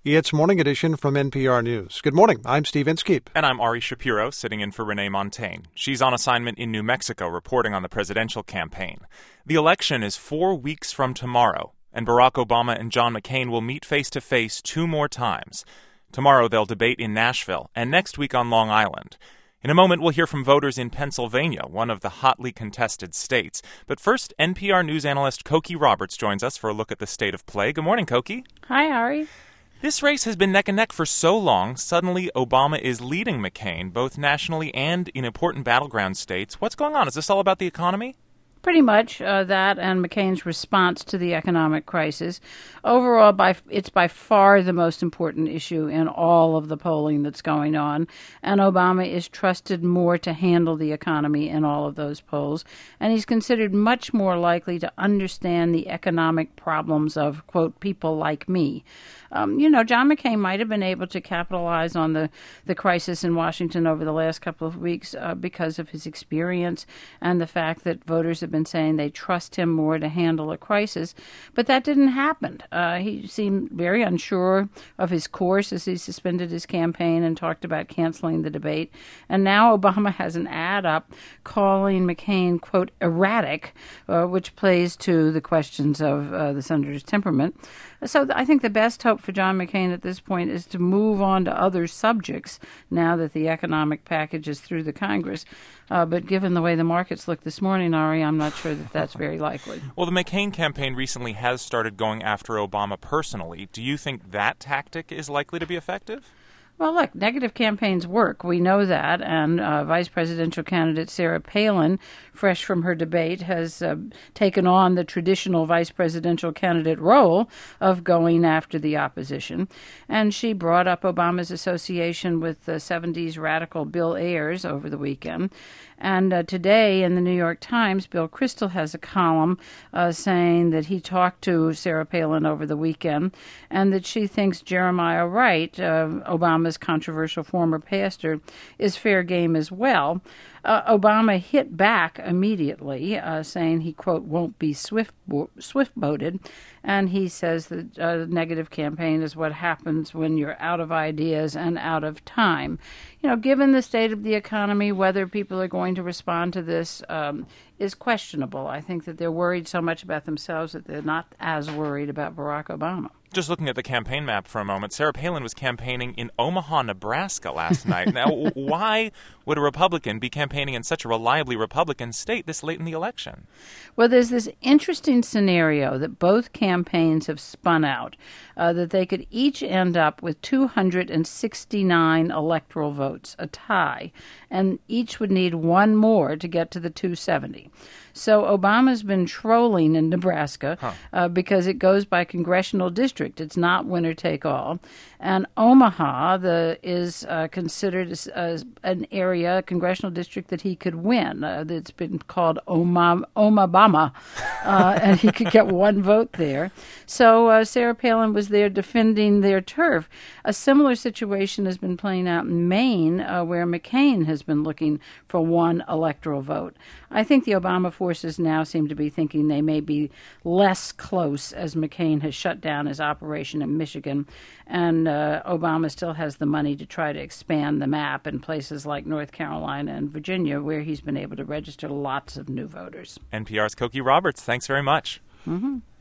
It's Morning Edition from NPR News. Good morning. I'm Steve Inskeep. And I'm Ari Shapiro, sitting in for Renee Montaigne. She's on assignment in New Mexico, reporting on the presidential campaign. The election is 4 weeks from tomorrow, and Barack Obama and John McCain will meet face-to-face 2 more times. Tomorrow they'll debate in Nashville, and next week on Long Island. In a moment, we'll hear from voters in Pennsylvania, one of the hotly contested states. But first, NPR News analyst Cokie Roberts joins us for a look at the state of play. Good morning, Cokie. Hi, Ari. This race has been neck and neck for so long, suddenly Obama is leading McCain, both nationally and in important battleground states. What's going on? Is this all about the economy? Pretty much that and McCain's response to the economic crisis. Overall, it's by far the most important issue in all of the polling that's going on, and Obama is trusted more to handle the economy in all of those polls, and he's considered much more likely to understand the economic problems of, quote, people like me. John McCain might have been able to capitalize on the crisis in Washington over the last couple of weeks because of his experience and the fact that voters have been saying they trust him more to handle a crisis. But that didn't happen. He seemed very unsure of his course as he suspended his campaign and talked about canceling the debate. And now Obama has an ad up calling McCain, quote, erratic, which plays to the questions of the senator's temperament. So I think the best hope for John McCain at this point is to move on to other subjects now that the economic package is through the Congress. But given the way the markets look this morning, Ari, I'm not sure that that's very likely. Well, the McCain campaign recently has started going after Obama personally. Do you think that tactic is likely to be effective? Well, look, negative campaigns work. We know that. And Vice Presidential candidate Sarah Palin, fresh from her debate, has taken on the traditional Vice Presidential candidate role of going after the opposition. And she brought up Obama's association with the 70s radical Bill Ayers over the weekend. And today in the New York Times, Bill Kristol has a column saying that he talked to Sarah Palin over the weekend and that she thinks Jeremiah Wright, Obama's controversial former pastor, is fair game as well. Obama hit back immediately, saying he, quote, won't be swift-boated. And he says that negative campaign is what happens when you're out of ideas and out of time. Given the state of the economy, whether people are going to respond to this is questionable. I think that they're worried so much about themselves that they're not as worried about Barack Obama. Just looking at the campaign map for a moment, Sarah Palin was campaigning in Omaha, Nebraska last night. Now, why would a Republican be campaigning in such a reliably Republican state this late in the election? Well, there's this interesting scenario that both campaigns have spun out, that they could each end up with 269 electoral votes, a tie, and each would need one more to get to the 270. So Obama's been trolling in Nebraska because it goes by congressional district. It's not winner take all. And Omaha is considered as an area, a congressional district that he could win. It's been called Omabama, and he could get one vote there. So Sarah Palin was there defending their turf. A similar situation has been playing out in Maine, where McCain has been looking for one electoral vote. I think the Obama forces now seem to be thinking they may be less close as McCain has shut down his operation in Michigan, and Obama still has the money to try to expand the map in places like North Carolina and Virginia, where he's been able to register lots of new voters. NPR's Cokie Roberts, thanks very much. Mm-hmm.